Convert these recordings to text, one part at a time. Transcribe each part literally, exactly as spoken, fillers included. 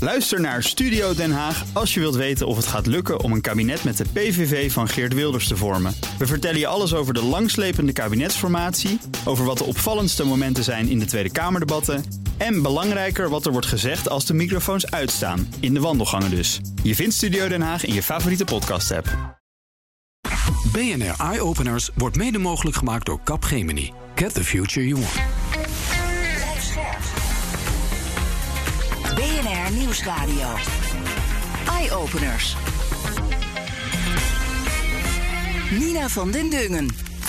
Luister naar Studio Den Haag als je wilt weten of het gaat lukken om een kabinet met de P V V van Geert Wilders te vormen. We vertellen je alles over de langslepende kabinetsformatie, over wat de opvallendste momenten zijn in de Tweede Kamerdebatten en belangrijker wat er wordt gezegd als de microfoons uitstaan, in de wandelgangen dus. Je vindt Studio Den Haag in je favoriete podcast-app. B N R Eye Openers wordt mede mogelijk gemaakt door Capgemini. Get the future you want. B N R Nieuwsradio. Eye Openers. Nina van den Dungen.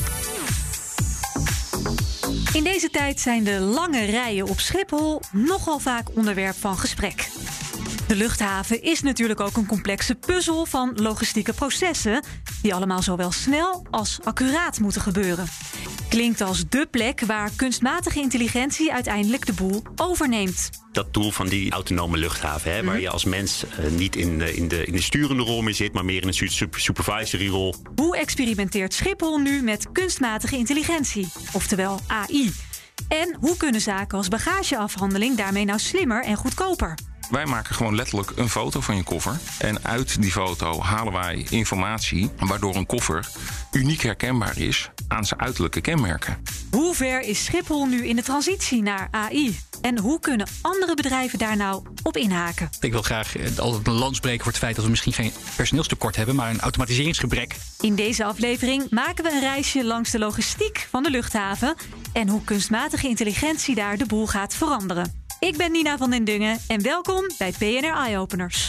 In deze tijd zijn de lange rijen op Schiphol nogal vaak onderwerp van gesprek. De luchthaven is natuurlijk ook een complexe puzzel van logistieke processen die allemaal zowel snel als accuraat moeten gebeuren. Klinkt als dé plek waar kunstmatige intelligentie uiteindelijk de boel overneemt. Dat doel van die autonome luchthaven, hè, waar je als mens uh, niet in, uh, in, de, in de sturende rol meer zit, maar meer in een super, supervisory rol. Hoe experimenteert Schiphol nu met kunstmatige intelligentie, oftewel A I? En hoe kunnen zaken als bagageafhandeling daarmee nou slimmer en goedkoper? Wij maken gewoon letterlijk een foto van je koffer. En uit die foto halen wij informatie waardoor een koffer uniek herkenbaar is aan zijn uiterlijke kenmerken. Hoe ver is Schiphol nu in de transitie naar A I? En hoe kunnen andere bedrijven daar nou op inhaken? Ik wil graag altijd een lans breken voor het feit dat we misschien geen personeelstekort hebben, maar een automatiseringsgebrek. In deze aflevering maken we een reisje langs de logistiek van de luchthaven en hoe kunstmatige intelligentie daar de boel gaat veranderen. Ik ben Nina van den Dungen en welkom bij B N R Eye Openers.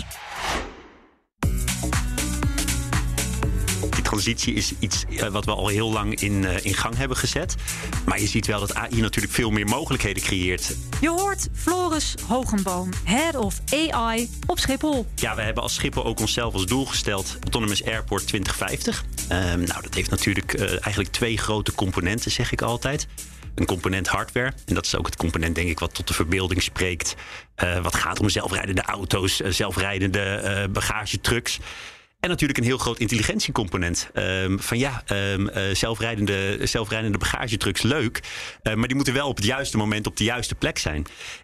Die transitie is iets uh, wat we al heel lang in, uh, in gang hebben gezet. Maar je ziet wel dat A I natuurlijk veel meer mogelijkheden creëert. Je hoort Floris Hogenboom, Head of A I op Schiphol. Ja, we hebben als Schiphol ook onszelf als doel gesteld Autonomous Airport twintig vijftig. Um, nou, dat heeft natuurlijk uh, eigenlijk twee grote componenten, zeg ik altijd. Een component hardware. En dat is ook het component, denk ik, wat tot de verbeelding spreekt. Uh, wat gaat om zelfrijdende auto's, uh, zelfrijdende uh, bagagetrucks. En natuurlijk een heel groot intelligentiecomponent. Um, van ja, um, uh, zelfrijdende, zelfrijdende bagagetrucks, leuk. Uh, maar die moeten wel op het juiste moment op de juiste plek zijn.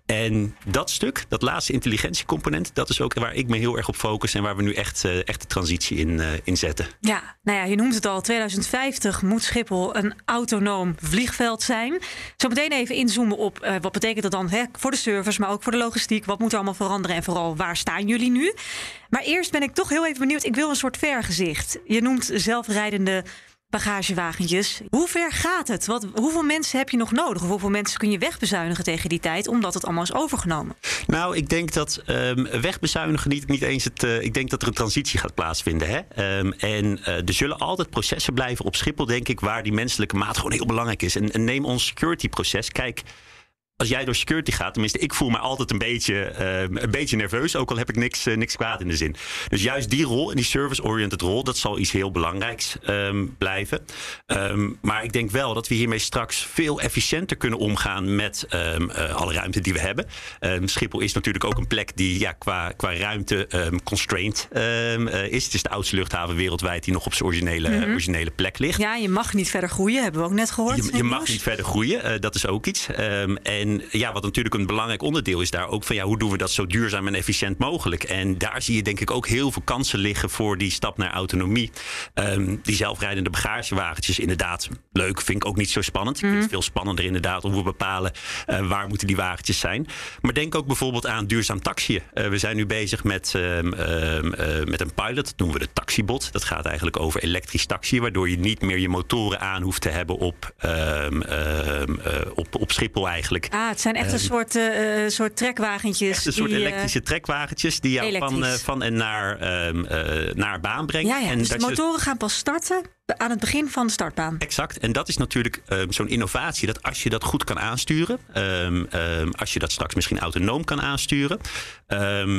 En dat stuk, dat laatste intelligentiecomponent, dat is ook waar ik me heel erg op focus en waar we nu echt, uh, echt de transitie in, uh, in zetten. Ja, nou ja, je noemt het al. tweeduizend vijftig moet Schiphol een autonoom vliegveld zijn. Zo meteen even inzoomen op uh, wat betekent dat dan hè, voor de service, maar ook voor de logistiek. Wat moet er allemaal veranderen en vooral waar staan jullie nu? Maar eerst ben ik toch heel even benieuwd. Ik wil een soort vergezicht. Je noemt zelfrijdende bagagewagentjes. Hoe ver gaat het? Wat, hoeveel mensen heb je nog nodig? Of hoeveel mensen kun je wegbezuinigen tegen die tijd, omdat het allemaal is overgenomen? Nou, ik denk dat um, wegbezuinigen niet, niet eens het... Uh, ik denk dat er een transitie gaat plaatsvinden. Hè? Um, en uh, er zullen altijd processen blijven op Schiphol, denk ik, waar die menselijke maat gewoon heel belangrijk is. En, en neem ons security proces. Kijk, als jij door security gaat, tenminste, ik voel me altijd een beetje, uh, een beetje nerveus, ook al heb ik niks, uh, niks kwaad in de zin. Dus juist die rol, en die service-oriented rol, dat zal iets heel belangrijks um, blijven. Um, maar ik denk wel dat we hiermee straks veel efficiënter kunnen omgaan met um, uh, alle ruimte die we hebben. Um, Schiphol is natuurlijk ook een plek die ja, qua, qua ruimte um, constrained um, uh, is. Het is de oudste luchthaven wereldwijd die nog op zijn originele, mm-hmm. originele plek ligt. Ja, je mag niet verder groeien, hebben we ook net gehoord. Je, je mag niet verder groeien, uh, dat is ook iets. Um, en ja, wat natuurlijk een belangrijk onderdeel is daar ook van ja, hoe doen we dat zo duurzaam en efficiënt mogelijk? En daar zie je denk ik ook heel veel kansen liggen voor die stap naar autonomie. Um, die zelfrijdende bagagewagentjes, inderdaad, leuk, vind ik ook niet zo spannend. Ik mm. vind het veel spannender inderdaad om we bepalen uh, waar moeten die wagentjes zijn. Maar denk ook bijvoorbeeld aan duurzaam taxiën. Uh, we zijn nu bezig met, um, um, uh, met een pilot, dat noemen we de taxibot. Dat gaat eigenlijk over elektrisch taxi, waardoor je niet meer je motoren aan hoeft te hebben op, um, um, uh, op, op Schiphol eigenlijk. Ah, het zijn echt een soort, uh, soort trekwagentjes. Echt een soort die, elektrische uh, trekwagentjes die jou van, uh, van en naar, um, uh, naar baan brengen. Ja, ja, en dus dat de motoren je... gaan pas starten aan het begin van de startbaan. Exact. En dat is natuurlijk um, zo'n innovatie, dat als je dat goed kan aansturen, um, um, als je dat straks misschien autonoom kan aansturen, um,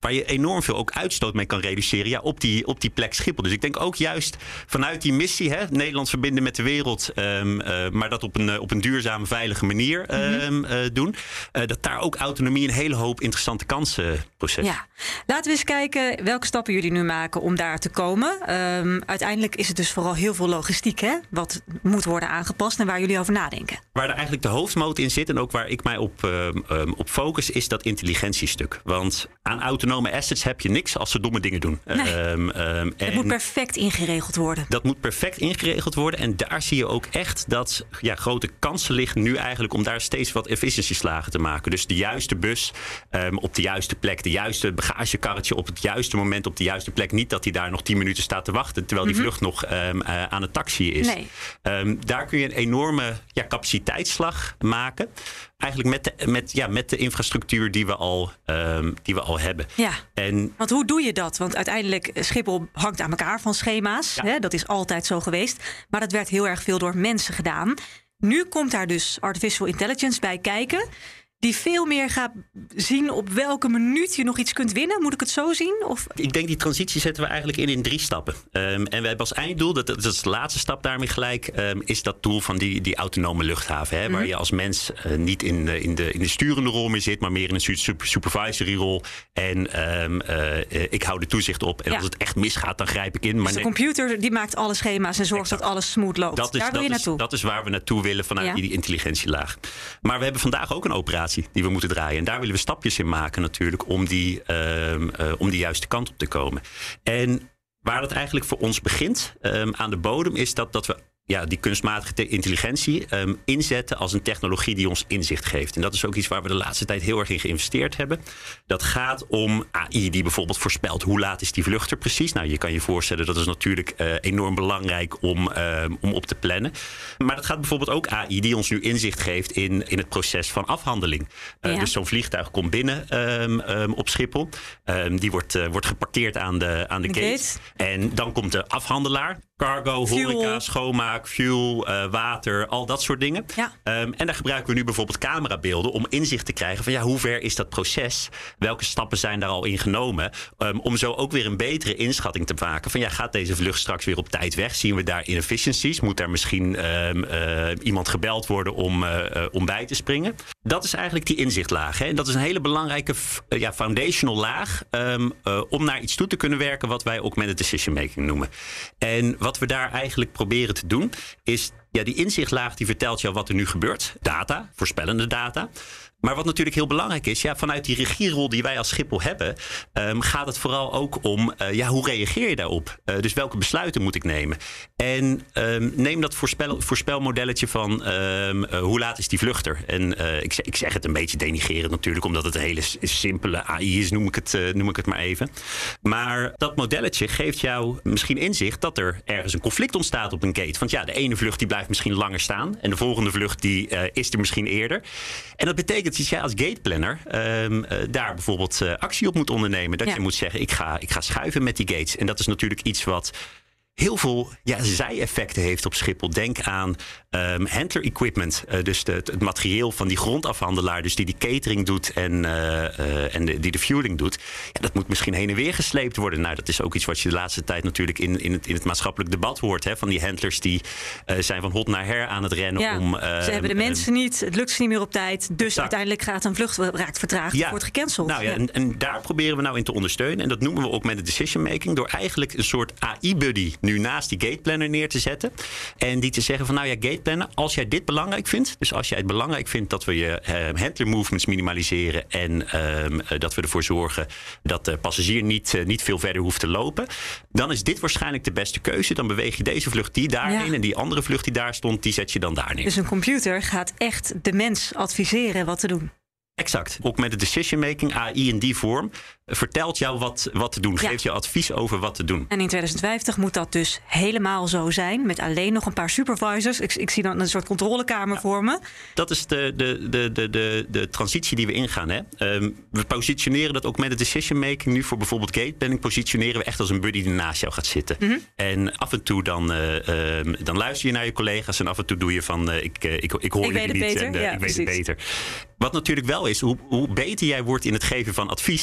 waar je enorm veel ook uitstoot mee kan reduceren, ja, op die, op die plek Schiphol. Dus ik denk ook juist vanuit die missie, hè, Nederland verbinden met de wereld, um, uh, maar dat op een, op een duurzame, veilige manier um, uh, doen, uh, dat daar ook autonomie een hele hoop interessante kansen proces. Ja, laten we eens kijken welke stappen jullie nu maken om daar te komen. Um, uiteindelijk is het dus vooral heel veel logistiek, hè, wat moet worden aangepast en waar jullie over nadenken. Waar er eigenlijk de hoofdmoot in zit en ook waar ik mij op, um, um, op focus, is dat intelligentiestuk. Want aan autonome assets heb je niks als ze domme dingen doen. Nee. Um, um, Het moet perfect ingeregeld worden. Dat moet perfect ingeregeld worden. En daar zie je ook echt dat ja, grote kansen liggen nu eigenlijk om daar steeds wat efficiëntieslagen te maken. Dus de juiste bus um, op de juiste plek, de juiste bagagekarretje op het juiste moment op de juiste plek. Niet dat hij daar nog tien minuten staat te wachten terwijl die Mm-hmm. vlucht nog um, uh, aan het taxiën is. Nee. Um, daar kun je een enorme ja, capaciteitsslag maken. Eigenlijk met de, met, ja, met de infrastructuur die we al, um, die we al hebben. Ja, en, want hoe doe je dat? Want uiteindelijk, Schiphol hangt aan elkaar van schema's. Ja. Hè? Dat is altijd zo geweest. Maar dat werd heel erg veel door mensen gedaan. Nu komt daar dus artificial intelligence bij kijken, die veel meer gaat zien op welke minuut je nog iets kunt winnen. Moet ik het zo zien? Of? Ik denk die transitie zetten we eigenlijk in in drie stappen. Um, en we hebben als einddoel, dat, dat is de laatste stap daarmee gelijk, um, is dat doel van die, die autonome luchthaven. Hè, mm-hmm. Waar je als mens uh, niet in, uh, in, de, in de sturende rol meer zit, maar meer in een super, supervisory rol. En um, uh, uh, ik hou de toezicht op. En ja. als het echt misgaat, dan grijp ik in. Maar dus de nee, computer die maakt alle schema's en zorgt exact. dat alles smooth loopt. Dat is, daar wil je dat naartoe. Is, dat is waar we naartoe willen vanuit ja. die intelligentielaag. Maar we hebben vandaag ook een operatie die we moeten draaien. En daar willen we stapjes in maken natuurlijk om die, um, uh, om die juiste kant op te komen. En waar het eigenlijk voor ons begint um, aan de bodem is dat, dat we ja, die kunstmatige intelligentie um, inzetten als een technologie die ons inzicht geeft. En dat is ook iets waar we de laatste tijd heel erg in geïnvesteerd hebben. Dat gaat om A I die bijvoorbeeld voorspelt hoe laat is die vlucht er precies. Nou, je kan je voorstellen dat is natuurlijk uh, enorm belangrijk om, uh, om op te plannen. Maar dat gaat bijvoorbeeld ook A I die ons nu inzicht geeft in, in het proces van afhandeling. Uh, ja. Dus zo'n vliegtuig komt binnen um, um, op Schiphol. Um, die wordt, uh, wordt geparkeerd aan de, aan de, de gate. gate. En dan komt de afhandelaar. Cargo, fuel. Horeca, schoonmaak, fuel, uh, water, al dat soort dingen. Ja. Um, en daar gebruiken we nu bijvoorbeeld camerabeelden om inzicht te krijgen van ja, hoe ver is dat proces? Welke stappen zijn daar al in genomen? Um, om zo ook weer een betere inschatting te maken van ja, gaat deze vlucht straks weer op tijd weg? Zien we daar inefficiencies? Moet daar misschien um, uh, iemand gebeld worden om, uh, uh, om bij te springen? Dat is eigenlijk die inzichtlaag. Hè? En dat is een hele belangrijke uh, ja, foundational laag um, uh, om naar iets toe te kunnen werken wat wij augmented decision making noemen. En wat we daar eigenlijk proberen te doen is ja, die inzichtlaag die vertelt jou wat er nu gebeurt. Data, voorspellende data. Maar wat natuurlijk heel belangrijk is, ja, vanuit die regierol die wij als Schiphol hebben, um, gaat het vooral ook om, uh, ja, hoe reageer je daarop? Uh, dus welke besluiten moet ik nemen? En um, neem dat voorspel, voorspelmodelletje van um, uh, hoe laat is die vluchter? En uh, ik, ik zeg het een beetje denigrerend natuurlijk, omdat het een hele simpele A I is, noem ik het, uh, noem ik het maar even. Maar dat modelletje geeft jou misschien inzicht dat er ergens een conflict ontstaat op een gate. Want ja, de ene vlucht die blijft misschien langer staan en de volgende vlucht die uh, is er misschien eerder. En dat betekent dat jij als gateplanner um, uh, daar bijvoorbeeld uh, actie op moet ondernemen. Dat ja. je moet zeggen, ik ga, ik ga schuiven met die gates. En dat is natuurlijk iets wat heel veel ja, zij-effecten heeft op Schiphol. Denk aan um, handler equipment. Uh, dus de, het materieel van die grondafhandelaar. Dus die die catering doet en, uh, uh, en de, die de fueling doet. Ja, dat moet misschien heen en weer gesleept worden. Nou, dat is ook iets wat je de laatste tijd natuurlijk in, in, het, in het maatschappelijk debat hoort. Hè, van die handlers die uh, zijn van hot naar her aan het rennen. Ja, om, uh, ze hebben de mensen uh, niet. Het lukt ze niet meer op tijd. Dus exact. uiteindelijk gaat een vlucht raakt vertraagd. Ja. Wordt gecanceld. Nou ja, ja. En, en daar proberen we nou in te ondersteunen. En dat noemen we ook met de decision making. Door eigenlijk een soort A I-buddy nu naast die gateplanner neer te zetten. En die te zeggen van nou ja, gateplanner, als jij dit belangrijk vindt. Dus als jij het belangrijk vindt dat we je uh, handler movements minimaliseren. En um, uh, dat we ervoor zorgen dat de passagier niet, uh, niet veel verder hoeft te lopen. Dan is dit waarschijnlijk de beste keuze. Dan beweeg je deze vlucht die daarheen. Ja. En die andere vlucht die daar stond, die zet je dan daar neer. Dus een computer gaat echt de mens adviseren wat te doen. Exact. Ook met de decision making, A I in die vorm, vertelt jou wat, wat te doen. Geeft ja. je advies over wat te doen. En in twintig vijftig moet dat dus helemaal zo zijn. Met alleen nog een paar supervisors. Ik, ik zie dan een soort controlekamer ja. voor me. Dat is de, de, de, de, de, de transitie die we ingaan. Hè. Um, we positioneren dat ook met de decision making. Nu voor bijvoorbeeld gateplanning positioneren we echt als een buddy die naast jou gaat zitten. Mm-hmm. En af en toe dan, uh, um, dan luister je naar je collega's. En af en toe doe je van uh, ik, uh, ik, ik hoor ik jullie niet. Beter. En uh, Ja, ik precies. weet het beter. Wat natuurlijk wel is, hoe, hoe beter jij wordt in het geven van advies. Uh,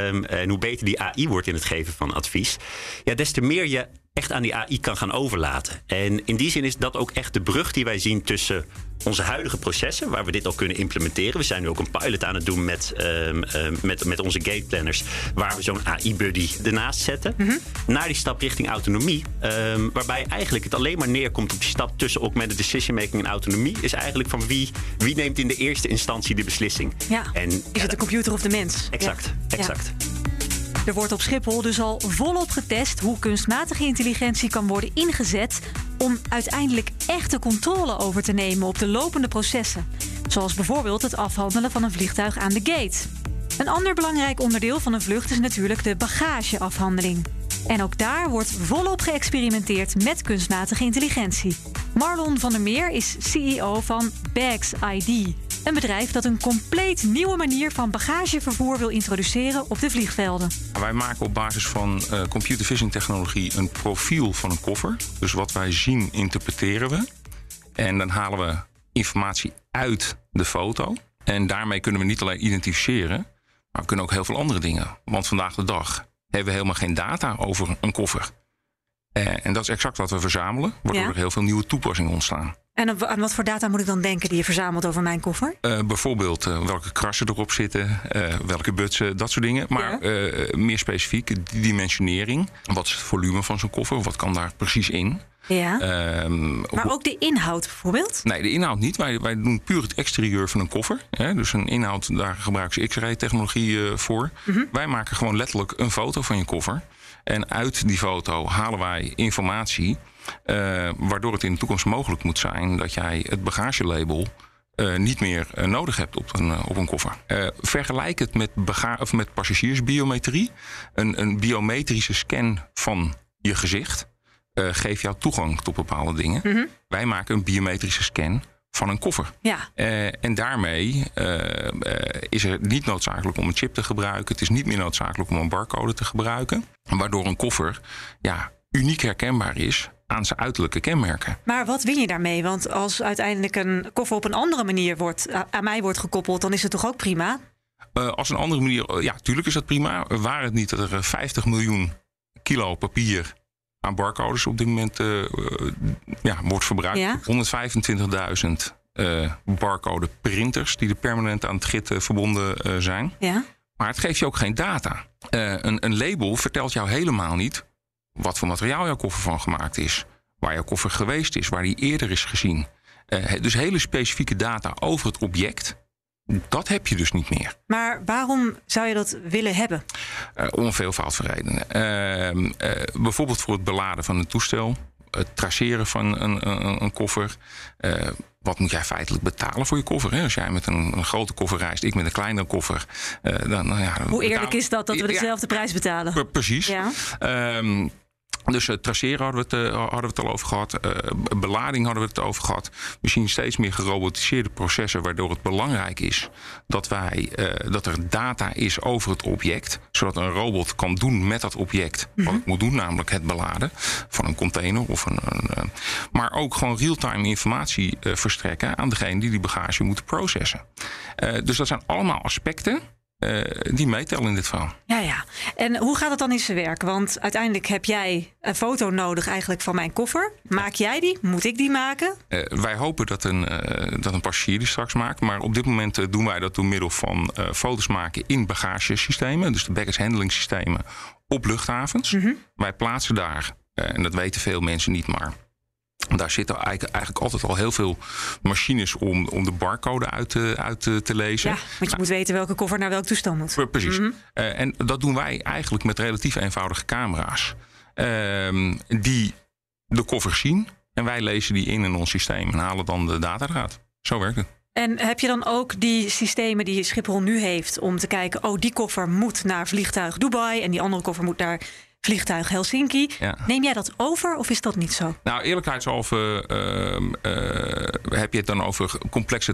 Um, en hoe beter die A I wordt in het geven van advies, ja, des te meer je echt aan die A I kan gaan overlaten. En in die zin is dat ook echt de brug die wij zien tussen onze huidige processen, waar we dit al kunnen implementeren. We zijn nu ook een pilot aan het doen met, um, um, met, met onze gateplanners, waar we zo'n A I-buddy ernaast zetten. Mm-hmm. Naar die stap richting autonomie, um, waarbij eigenlijk het alleen maar neerkomt op die stap tussen augmented decision making en autonomie, is eigenlijk van wie, wie neemt in de eerste instantie de beslissing. Ja, en, is ja, het de computer of de mens? Exact, ja. exact. Ja. Er wordt op Schiphol dus al volop getest hoe kunstmatige intelligentie kan worden ingezet om uiteindelijk echte controle over te nemen op de lopende processen. Zoals bijvoorbeeld het afhandelen van een vliegtuig aan de gate. Een ander belangrijk onderdeel van een vlucht is natuurlijk de bagageafhandeling. En ook daar wordt volop geëxperimenteerd met kunstmatige intelligentie. Marlon van der Meer is C E O van Bags I D. Een bedrijf dat een compleet nieuwe manier van bagagevervoer wil introduceren op de vliegvelden. Wij maken op basis van uh, computer vision technologie een profiel van een koffer. Dus wat wij zien, interpreteren we. En dan halen we informatie uit de foto. En daarmee kunnen we niet alleen identificeren, maar we kunnen ook heel veel andere dingen. Want vandaag de dag hebben we helemaal geen data over een koffer. Uh, en dat is exact wat we verzamelen, waardoor ja. er heel veel nieuwe toepassingen ontstaan. En aan wat voor data moet ik dan denken die je verzamelt over mijn koffer? Uh, bijvoorbeeld uh, welke krassen erop zitten, uh, welke butsen, dat soort dingen. Maar ja. uh, meer specifiek, die dimensionering. Wat is het volume van zo'n koffer? Wat kan daar precies in? Ja. Um, maar ook de inhoud bijvoorbeeld? Nee, de inhoud niet. Wij, wij doen puur het exterieur van een koffer. Hè? Dus een inhoud, daar gebruiken ze X-ray technologie uh, voor. Mm-hmm. Wij maken gewoon letterlijk een foto van je koffer. En uit die foto halen wij informatie, Uh, waardoor het in de toekomst mogelijk moet zijn dat jij het bagagelabel uh, niet meer uh, nodig hebt op een, uh, op een koffer. Uh, vergelijk het met, bega- of met passagiersbiometrie. Een, een biometrische scan van je gezicht uh, geeft jou toegang tot bepaalde dingen. Mm-hmm. Wij maken een biometrische scan van een koffer. Ja. Uh, en daarmee uh, uh, is het niet noodzakelijk om een chip te gebruiken. Het is niet meer noodzakelijk om een barcode te gebruiken. Waardoor een koffer ja, uniek herkenbaar is aan zijn uiterlijke kenmerken. Maar wat win je daarmee? Want als uiteindelijk een koffer op een andere manier wordt, aan mij wordt gekoppeld, dan is het toch ook prima? Uh, als een andere manier, uh, ja, tuurlijk is dat prima. Waar het niet dat er vijftig miljoen kilo papier aan barcodes op dit moment uh, uh, ja, wordt verbruikt. Ja? honderdvijfentwintigduizend uh, barcode printers die er permanent aan het git uh, verbonden uh, zijn. Ja? Maar het geeft je ook geen data. Uh, een, een label vertelt jou helemaal niet wat voor materiaal jouw koffer van gemaakt is. Waar jouw koffer geweest is. Waar die eerder is gezien. Uh, dus hele specifieke data over het object. Dat heb je dus niet meer. Maar waarom zou je dat willen hebben? Uh, om een veelvoud van redenen. Uh, uh, bijvoorbeeld voor het beladen van een toestel. Het traceren van een, een, een koffer. Uh, wat moet jij feitelijk betalen voor je koffer? Hè? Als jij met een, een grote koffer reist, ik met een kleinere koffer. Uh, dan, nou ja, dan Hoe eerlijk betaal... is dat, dat we dezelfde ja, prijs betalen? P- precies. Ja. Um, Dus uh, traceren hadden we, het, uh, hadden we het al over gehad. Uh, belading hadden we het over gehad. We zien steeds meer gerobotiseerde processen, waardoor het belangrijk is dat, wij, uh, dat er data is over het object. Zodat een robot kan doen met dat object wat het moet doen, namelijk het beladen van een container. Of een, een, uh, maar ook gewoon real-time informatie uh, verstrekken aan degene die die bagage moeten processen. Uh, dus dat zijn allemaal aspecten Uh, die meetellen in dit verhaal. Ja, ja. En hoe gaat het dan in zijn werk? Want uiteindelijk heb jij een foto nodig eigenlijk van mijn koffer. Maak jij die? Moet ik die maken? Uh, wij hopen dat een, uh, dat een passagier die straks maakt. Maar op dit moment uh, doen wij dat door middel van uh, foto's maken in bagagesystemen. Dus de baggage handling systemen op luchthavens. Mm-hmm. Wij plaatsen daar, uh, en dat weten veel mensen niet, maar daar zitten eigenlijk, eigenlijk altijd al heel veel machines om, om de barcode uit te, uit te, te lezen. Ja, want je nou, moet weten welke koffer naar welk toestel moet. Precies. Mm-hmm. Uh, en dat doen wij eigenlijk met relatief eenvoudige camera's. Uh, die de koffers zien. En wij lezen die in in ons systeem en halen dan de data eruit. Zo werkt het. En heb je dan ook die systemen die Schiphol nu heeft om te kijken, oh, die koffer moet naar vliegtuig Dubai en die andere koffer moet naar vliegtuig Helsinki. Ja. Neem jij dat over of is dat niet zo? Nou, eerlijkheidshalve uh, uh, heb je het dan over complexe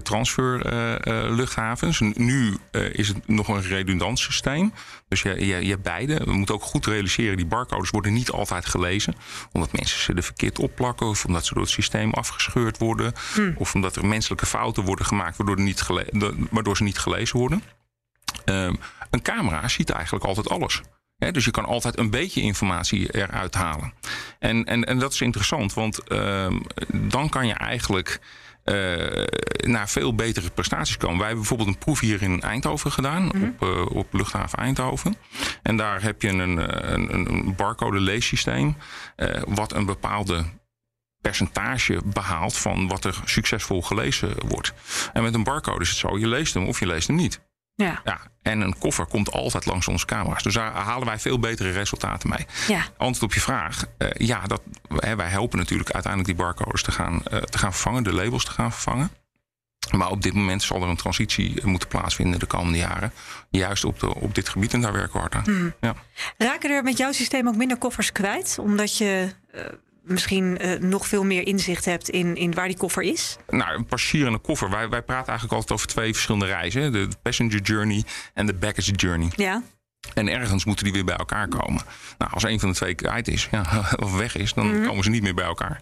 transferluchthavens. Uh, uh, nu uh, is het nog een redundant systeem. Dus je, je, je hebt beide. We moeten ook goed realiseren, die barcodes worden niet altijd gelezen. Omdat mensen ze er verkeerd opplakken of omdat ze door het systeem afgescheurd worden. Hmm. Of omdat er menselijke fouten worden gemaakt waardoor, niet gele- waardoor ze niet gelezen worden. Uh, Een camera ziet eigenlijk altijd alles. He, dus je kan altijd een beetje informatie eruit halen. En, en, en dat is interessant, want uh, dan kan je eigenlijk uh, naar veel betere prestaties komen. Wij hebben bijvoorbeeld een proef hier in Eindhoven gedaan, mm-hmm. op, uh, op luchthaven Eindhoven. En daar heb je een, een, een barcode leessysteem, uh, wat een bepaalde percentage behaalt van wat er succesvol gelezen wordt. En met een barcode is het zo, je leest hem of je leest hem niet. Ja. Ja, en een koffer komt altijd langs onze camera's. Dus daar halen wij veel betere resultaten mee. Ja. Antwoord op je vraag. Uh, ja, dat, hè, wij helpen natuurlijk uiteindelijk die barcodes te gaan, uh, te gaan vervangen. De labels te gaan vervangen. Maar op dit moment zal er een transitie moeten plaatsvinden de komende jaren. Juist op, de, op dit gebied en daar werken we hard aan. Hmm. Ja. Raken er met jouw systeem ook minder koffers kwijt? Omdat je Uh... misschien uh, nog veel meer inzicht hebt in, in waar die koffer is? Nou, een passagier en een koffer. Wij, wij praten eigenlijk altijd over twee verschillende reizen. De passenger journey en de baggage journey. Ja. En ergens moeten die weer bij elkaar komen. Nou, als een van de twee kwijt is, ja, of weg is, dan mm-hmm. komen ze niet meer bij elkaar.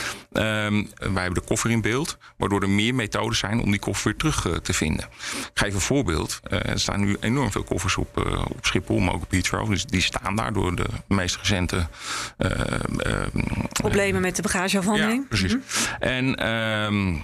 Um, wij hebben de koffer in beeld, waardoor er meer methoden zijn om die koffer weer terug uh, te vinden. Ik geef een voorbeeld. Uh, er staan nu enorm veel koffers op, uh, op Schiphol, maar ook op Heathrow. Dus die staan daar door de meest recente Uh, uh, problemen uh, met de bagageafhandeling. Ja, precies. Mm-hmm. En um,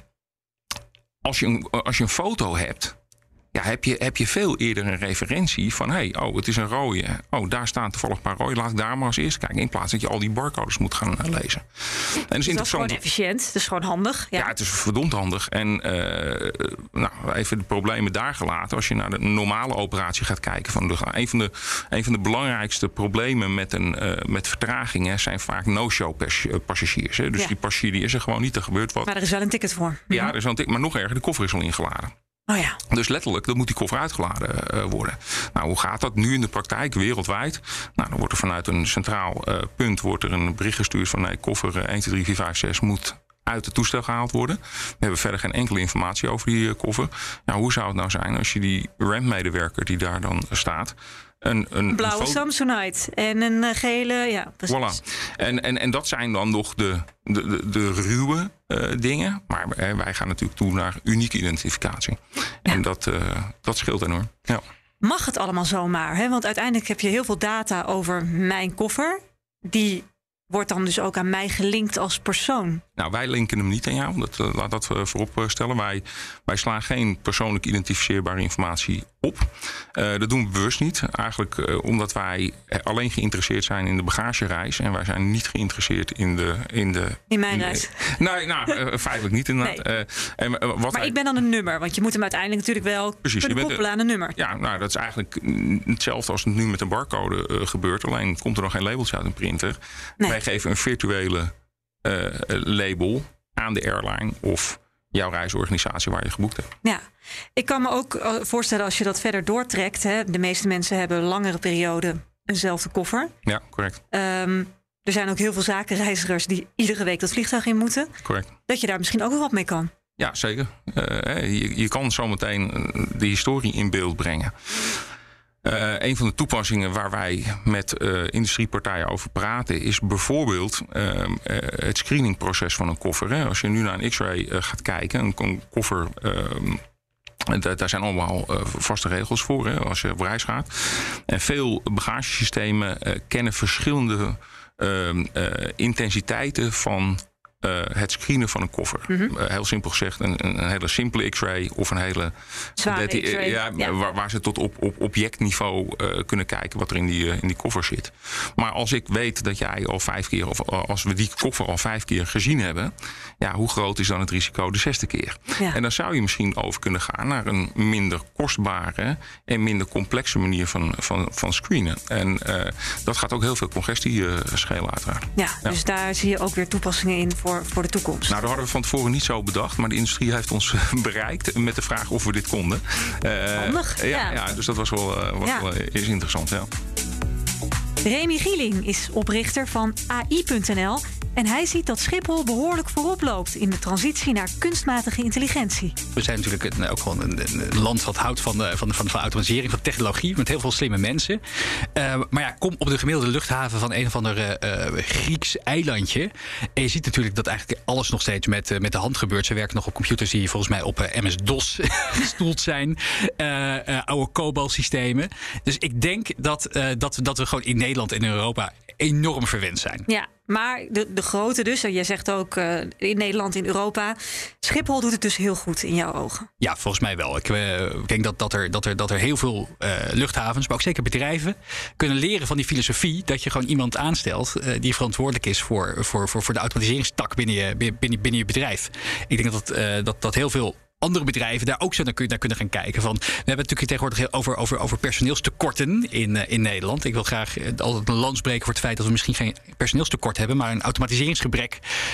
als, je een, als je een foto hebt, ja, heb je, heb je veel eerder een referentie van, hé, hey, oh, het is een rode. Oh, daar staan toevallig een paar rode. Laat ik daar maar eens eerst kijken. In plaats dat je al die barcodes moet gaan uh, lezen. En dat is, dus dat is gewoon efficiënt. Dat is gewoon handig. Ja, ja, het is verdomd handig. En uh, nou, even de problemen daar gelaten. Als je naar de normale operatie gaat kijken van de lucht. Een van de, een van de belangrijkste problemen met, een, uh, met vertragingen zijn vaak no-show pas, uh, passagiers. Hè. Dus ja. die passagier die is er gewoon niet. Er gebeurt wat. Maar er is wel een ticket voor. Ja, er is wel een ticket. Maar nog erger, de koffer is al ingeladen. Oh ja. Dus letterlijk, dan moet die koffer uitgeladen uh, worden. Nou, hoe gaat dat nu in de praktijk wereldwijd? Nou, dan wordt er vanuit een centraal uh, punt wordt er een bericht gestuurd van nee, koffer uh, een, twee, drie, vier, vijf, zes moet uit het toestel gehaald worden. We hebben verder geen enkele informatie over die uh, koffer. Nou, hoe zou het nou zijn als je die rampmedewerker die daar dan uh, staat, Een, een blauwe een Samsonite en een uh, gele, ja, precies. Voilà. En, en, en dat zijn dan nog de, de, de, de ruwe uh, dingen. Maar uh, wij gaan natuurlijk toe naar unieke identificatie. Ja. En dat, uh, dat scheelt enorm. Ja. Mag het allemaal zomaar? Hè? Want uiteindelijk heb je heel veel data over mijn koffer. Die wordt dan dus ook aan mij gelinkt als persoon. Nou, wij linken hem niet aan jou. Dat, uh, laat dat uh, voorop stellen. Wij, wij slaan geen persoonlijk identificeerbare informatie op. Uh, dat doen we bewust niet. Eigenlijk uh, omdat wij alleen geïnteresseerd zijn in de bagagereis. En wij zijn niet geïnteresseerd in de... In, de, in mijn in, reis? Nee, nou, uh, feitelijk niet inderdaad. Nee. Uh, en, uh, wat maar wij, ik ben dan een nummer. Want je moet hem uiteindelijk natuurlijk wel precies, kunnen koppelen uh, aan een nummer. Ja, nou, dat is eigenlijk hetzelfde als het nu met een barcode uh, gebeurt. Alleen komt er nog geen labeltje uit een printer. Nee. Wij geven een virtuele uh, label aan de airline of jouw reisorganisatie waar je geboekt hebt. Ja, ik kan me ook voorstellen als je dat verder doortrekt. Hè, de meeste mensen hebben langere periode eenzelfde koffer. Ja, correct. Um, er zijn ook heel veel zakenreizigers die iedere week dat vliegtuig in moeten. Correct. Dat je daar misschien ook wel wat mee kan. Ja, zeker. Uh, je, je kan zometeen de historie in beeld brengen. Uh, een van de toepassingen waar wij met uh, industriepartijen over praten is bijvoorbeeld uh, uh, het screeningproces van een koffer. Hè. Als je nu naar een X-ray uh, gaat kijken, een, een koffer, uh, d- daar zijn allemaal uh, vaste regels voor hè, als je op reis gaat. En veel bagagesystemen uh, kennen verschillende uh, uh, intensiteiten van Uh, het screenen van een koffer. Mm-hmm. Uh, heel simpel gezegd, een, een hele simpele X-ray of een hele zware dat die, X-ray. Ja, ja. Waar, waar ze tot op, op objectniveau uh, kunnen kijken wat er in die, uh, in die koffer zit. Maar als ik weet dat jij al vijf keer, of als we die koffer al vijf keer gezien hebben, ja, hoe groot is dan het risico de zesde keer? Ja. En dan zou je misschien over kunnen gaan naar een minder kostbare en minder complexe manier van, van, van screenen. En uh, dat gaat ook heel veel congestie uh, schelen uiteraard. Ja, ja, dus daar zie je ook weer toepassingen in voor Voor, voor de toekomst. Nou, dat hadden we van tevoren niet zo bedacht. Maar de industrie heeft ons bereikt met de vraag of we dit konden. Uh, Handig. Ja, ja. ja, dus dat was wel, uh, was ja. wel is interessant. Ja. Remy Gieling is oprichter van A I punt n l en hij ziet dat Schiphol behoorlijk voorop loopt in de transitie naar kunstmatige intelligentie. We zijn natuurlijk een, ook gewoon een, een land wat houdt van, de, van, de, van, de, van automatisering, van technologie, met heel veel slimme mensen. Uh, maar ja, kom op de gemiddelde luchthaven van een of ander uh, Grieks eilandje. En je ziet natuurlijk dat eigenlijk alles nog steeds met, uh, met de hand gebeurt. Ze werken nog op computers die volgens mij op uh, M S-DOS gestoeld zijn. Uh, uh, oude COBOL-systemen. Dus ik denk dat, uh, dat, dat we gewoon in Nederland en in Europa enorm verwend zijn. Ja, maar de, de grote dus, en jij zegt ook uh, in Nederland, in Europa. Schiphol doet het dus heel goed in jouw ogen. Ja, volgens mij wel. Ik uh, denk dat, dat, er, dat, er, dat er heel veel uh, luchthavens, maar ook zeker bedrijven, kunnen leren van die filosofie dat je gewoon iemand aanstelt uh, die verantwoordelijk is voor, voor, voor, voor de automatiseringstak binnen je, binnen, binnen je bedrijf. Ik denk dat, uh, dat, dat heel veel andere bedrijven daar ook zo naar kunnen, naar kunnen gaan kijken. Van, we hebben het natuurlijk tegenwoordig heel over, over, over personeelstekorten in, uh, in Nederland. Ik wil graag uh, altijd een lans breken voor het feit dat we misschien geen personeelstekort hebben, maar een automatiseringsgebrek.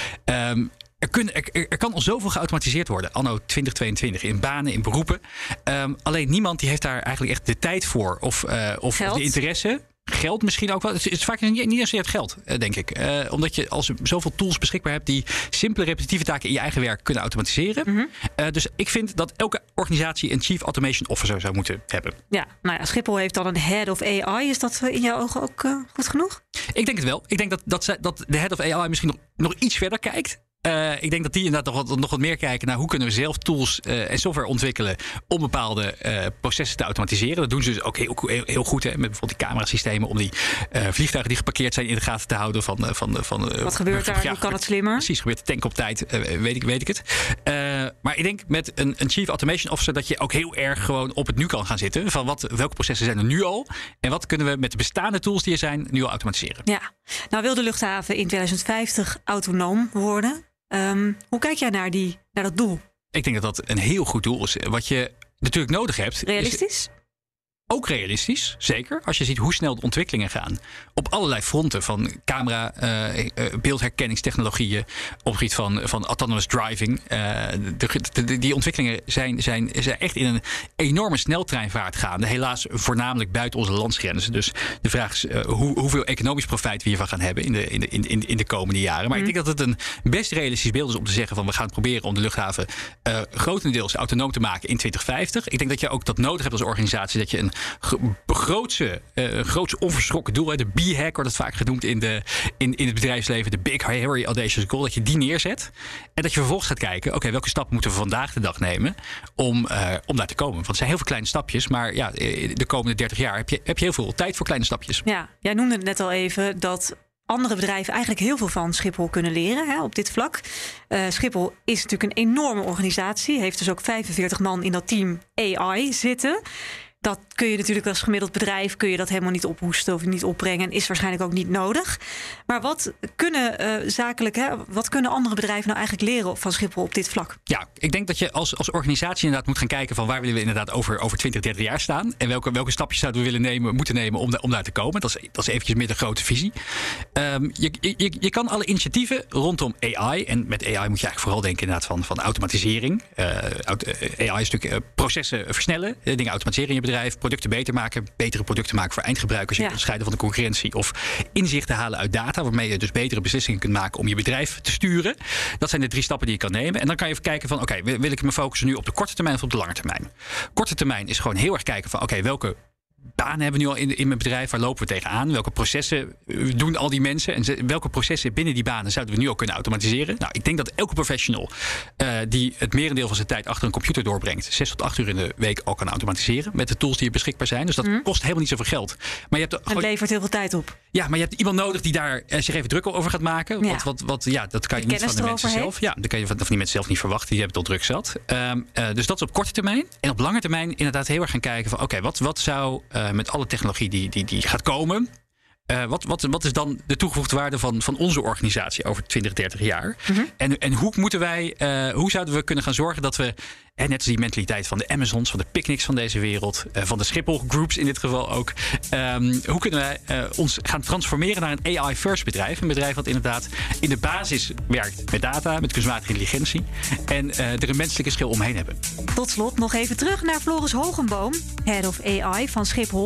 Um, Er, kun, er, er kan al zoveel geautomatiseerd worden, anno twintig tweeëntwintig, in banen, in beroepen. Um, alleen niemand die heeft daar eigenlijk echt de tijd voor of, uh, of de interesse. Geld misschien ook wel. Het is vaak niet, niet eens het geld, denk ik. Uh, omdat je als zoveel tools beschikbaar hebt die simpele repetitieve taken in je eigen werk kunnen automatiseren. Mm-hmm. Uh, dus ik vind dat elke organisatie een Chief Automation Officer zou moeten hebben. Ja, nou ja, Schiphol heeft dan een Head of A I. Is dat in jouw ogen ook uh, goed genoeg? Ik denk het wel. Ik denk dat, dat, zij, dat de Head of A I misschien nog, nog iets verder kijkt. Uh, ik denk dat die inderdaad nog wat, nog wat meer kijken naar hoe kunnen we zelf tools uh, en software ontwikkelen om bepaalde uh, processen te automatiseren. Dat doen ze dus ook heel, heel, heel goed, hè, met bijvoorbeeld die camerasystemen om die uh, vliegtuigen die geparkeerd zijn in de gaten te houden. Van, uh, van, van, uh, wat gebeurt daar? Ja, hoe kan het slimmer? Precies, gebeurt de tank op tijd, uh, weet, ik, weet ik het. Uh, maar ik denk met een, een Chief Automation Officer dat je ook heel erg gewoon op het nu kan gaan zitten. Van wat, welke processen zijn er nu al en wat kunnen we met de bestaande tools die er zijn nu al automatiseren. Ja, nou wil de luchthaven in twintig vijftig autonoom worden. Um, hoe kijk jij naar, die, naar dat doel? Ik denk dat dat een heel goed doel is. Wat je natuurlijk nodig hebt. Realistisch? Is ook realistisch, zeker. Als je ziet hoe snel de ontwikkelingen gaan. Op allerlei fronten. Van camera, uh, uh, beeldherkenningstechnologieën. Op het gebied van, van autonomous driving. Uh, de, de, de, die ontwikkelingen zijn, zijn, zijn echt in een enorme sneltreinvaart gaande. Helaas voornamelijk buiten onze landsgrenzen. Dus de vraag is uh, hoe, hoeveel economisch profijt we hiervan gaan hebben in de, in de, in, in, in de komende jaren. Maar mm. ik denk dat het een best realistisch beeld is om te zeggen van we gaan proberen om de luchthaven uh, grotendeels autonoom te maken in twintig vijftig. Ik denk dat je ook dat nodig hebt als organisatie. Dat je een grootse, uh, grootse onverschrokken doel, de B-hack wordt het vaak genoemd in, de, in, in het bedrijfsleven, de Big Hairy Audacious Goal, dat je die neerzet en dat je vervolgens gaat kijken, oké, okay, welke stappen moeten we vandaag de dag nemen om, uh, om daar te komen. Want het zijn heel veel kleine stapjes, maar ja, de komende dertig jaar heb je, heb je heel veel tijd voor kleine stapjes. Ja, jij noemde het net al even dat andere bedrijven eigenlijk heel veel van Schiphol kunnen leren, hè, op dit vlak. Uh, Schiphol is natuurlijk een enorme organisatie, heeft dus ook vijfenveertig man in dat team A I zitten. Dat kun je natuurlijk als gemiddeld bedrijf kun je dat helemaal niet ophoesten of niet opbrengen. Is waarschijnlijk ook niet nodig. Maar wat kunnen uh, zakelijk, hè, wat kunnen andere bedrijven nou eigenlijk leren van Schiphol op dit vlak? Ja, ik denk dat je als, als organisatie inderdaad moet gaan kijken van waar willen we inderdaad over, over twintig, dertig jaar staan. En welke, welke stapjes zouden we willen nemen, moeten nemen om, da, om daar te komen. Dat is, dat is eventjes meer de grote visie. Um, je, je, je kan alle initiatieven rondom A I, en met A I moet je eigenlijk vooral denken inderdaad van, van automatisering. Uh, A I is natuurlijk uh, processen versnellen, dingen automatiseren in je bedrijf. Producten beter maken, betere producten maken voor eindgebruikers, je ja. onderscheiden van de concurrentie of inzichten halen uit data, waarmee je dus betere beslissingen kunt maken om je bedrijf te sturen. Dat zijn de drie stappen die je kan nemen. En dan kan je even kijken van, oké, okay, wil ik me focussen nu op de korte termijn of op de lange termijn? Korte termijn is gewoon heel erg kijken van, oké, okay, welke banen hebben we nu al in, in mijn bedrijf? Waar lopen we tegenaan? Welke processen doen al die mensen? En welke processen binnen die banen zouden we nu al kunnen automatiseren? Nou, ik denk dat elke professional uh, die het merendeel van zijn tijd achter een computer doorbrengt, zes tot acht uur in de week al kan automatiseren met de tools die er beschikbaar zijn. Dus dat mm. kost helemaal niet zoveel geld. Maar je hebt het levert heel veel tijd op. Ja, maar je hebt iemand nodig die daar uh, zich even druk over gaat maken. Ja. Wat, wat, wat, ja, dat kan je de niet van de mensen zelf. Heeft. Ja, dat kan je van, van die mensen zelf niet verwachten. Die hebben het al druk zat. Um, uh, dus dat is op korte termijn. En op lange termijn inderdaad heel erg gaan kijken van, oké, okay, wat, wat zou uh, met alle technologie Die, die, die gaat komen. Uh, wat, wat, wat is dan de toegevoegde waarde van, van onze organisatie over twintig, dertig jaar? Mm-hmm. En, en hoe moeten wij, uh, hoe zouden we kunnen gaan zorgen dat we, en net als die mentaliteit van de Amazons, van de Picnics van deze wereld, uh, van de Schiphol Groups in dit geval ook, um, hoe kunnen wij uh, ons gaan transformeren naar een A I-first bedrijf? Een bedrijf wat inderdaad in de basis werkt met data, met kunstmatige intelligentie en uh, er een menselijke schil omheen hebben. Tot slot nog even terug naar Floris Hogenboom, Head of A I van Schiphol.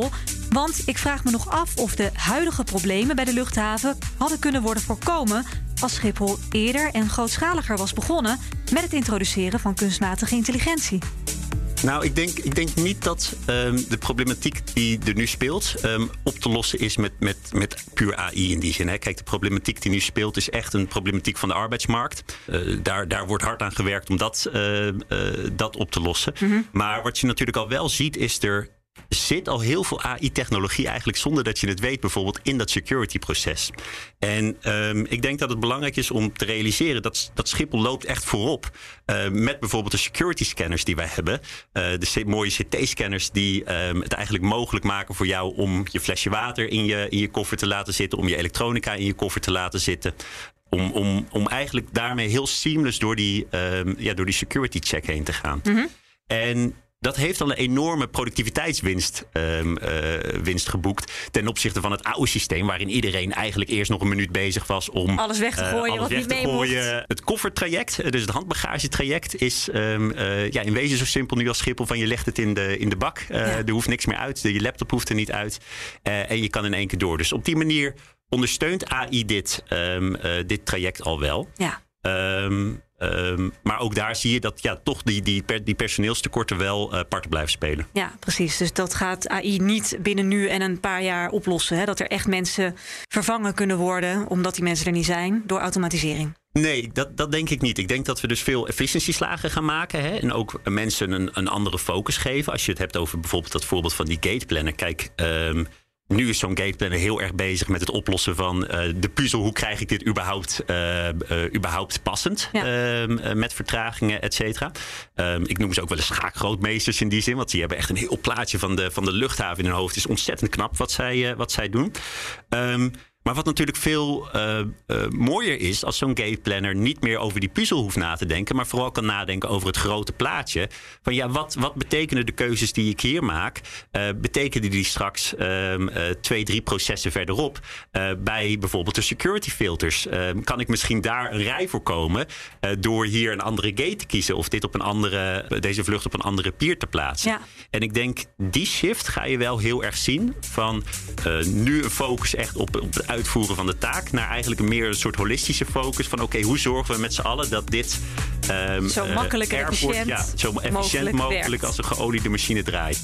Want ik vraag me nog af of de huidige problemen bij de luchthaven hadden kunnen worden voorkomen als Schiphol eerder en grootschaliger was begonnen met het introduceren van kunstmatige intelligentie. Nou, ik denk, ik denk niet dat um, de problematiek die er nu speelt um, op te lossen is met, met, met puur A I in die zin. Hè. Kijk, de problematiek die nu speelt is echt een problematiek van de arbeidsmarkt. Uh, daar, daar wordt hard aan gewerkt om dat, uh, uh, dat op te lossen. Mm-hmm. Maar wat je natuurlijk al wel ziet is er zit al heel veel A I-technologie eigenlijk zonder dat je het weet, bijvoorbeeld in dat security-proces. En um, ik denk dat het belangrijk is om te realiseren dat, dat Schiphol loopt echt voorop uh, met bijvoorbeeld de security-scanners die wij hebben. Uh, de mooie C T-scanners die um, het eigenlijk mogelijk maken voor jou om je flesje water in je, in je koffer te laten zitten, om je elektronica in je koffer te laten zitten. Om, om, om eigenlijk daarmee heel seamless door die, um, ja, door die security-check heen te gaan. Mm-hmm. En dat heeft al een enorme productiviteitswinst um, uh, winst geboekt ten opzichte van het oude systeem, waarin iedereen eigenlijk eerst nog een minuut bezig was om alles weg te gooien, uh, wat niet mee mocht. Het koffertraject, dus het handbagagetraject, is um, uh, ja, in wezen zo simpel nu als Schiphol van je legt het in de, in de bak. Uh, ja. Er hoeft niks meer uit, je laptop hoeft er niet uit uh, en je kan in één keer door. Dus op die manier ondersteunt A I dit, um, uh, dit traject al wel. Ja. Um, Um, maar ook daar zie je dat ja, toch die, die, per, die personeelstekorten wel uh, parten blijven spelen. Ja, precies. Dus dat gaat A I niet binnen nu en een paar jaar oplossen. Hè? Dat er echt mensen vervangen kunnen worden, omdat die mensen er niet zijn, door automatisering. Nee, dat, dat denk ik niet. Ik denk dat we dus veel efficiëntieslagen gaan maken. Hè? En ook mensen een, een andere focus geven. Als je het hebt over bijvoorbeeld dat voorbeeld van die gateplanner. Kijk, um, nu is zo'n gateplanner heel erg bezig met het oplossen van uh, de puzzel. Hoe krijg ik dit überhaupt, uh, uh, überhaupt passend? Ja. Uh, met vertragingen, et cetera. Um, ik noem ze ook wel eens schaakgrootmeesters in die zin. Want die hebben echt een heel plaatje van de, van de luchthaven in hun hoofd. Het is ontzettend knap wat zij, uh, wat zij doen. Um, Maar wat natuurlijk veel uh, uh, mooier is als zo'n gateplanner niet meer over die puzzel hoeft na te denken, maar vooral kan nadenken over het grote plaatje. Van ja, wat, wat betekenen de keuzes die ik hier maak? Uh, betekenen die straks uh, uh, twee, drie processen verderop uh, bij bijvoorbeeld de security filters? Uh, kan ik misschien daar een rij voorkomen uh, door hier een andere gate te kiezen of dit op een andere, deze vlucht op een andere pier te plaatsen? Ja. En ik denk, die shift ga je wel heel erg zien van uh, nu een focus echt op, op het uitvoeren van de taak naar eigenlijk een meer een soort holistische focus van oké, okay, hoe zorgen we met z'n allen dat dit um, zo makkelijk en uh, airport, efficiënt, ja, zo efficiënt mogelijk, mogelijk als een geoliede machine draait.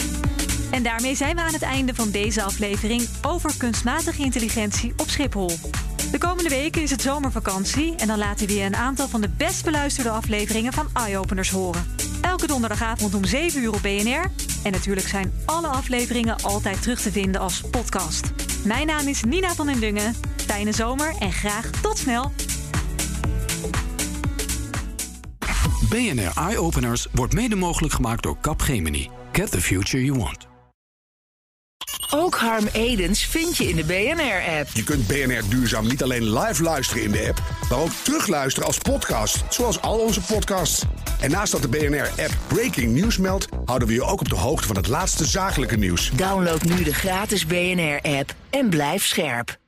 En daarmee zijn we aan het einde van deze aflevering over kunstmatige intelligentie op Schiphol. De komende weken is het zomervakantie en dan laten we je een aantal van de best beluisterde afleveringen van Eye-Openers horen. Elke donderdagavond om zeven uur op B N R. En natuurlijk zijn alle afleveringen altijd terug te vinden als podcast. Mijn naam is Nina van den Dungen. Fijne zomer en graag tot snel. B N R Eye-Openers wordt mede mogelijk gemaakt door Capgemini. Get the future you want. Ook Harm Edens vind je in de B N R-app. Je kunt B N R Duurzaam niet alleen live luisteren in de app, maar ook terugluisteren als podcast, zoals al onze podcasts. En naast dat de B N R-app Breaking News meldt, houden we je ook op de hoogte van het laatste zakelijke nieuws. Download nu de gratis B N R-app en blijf scherp.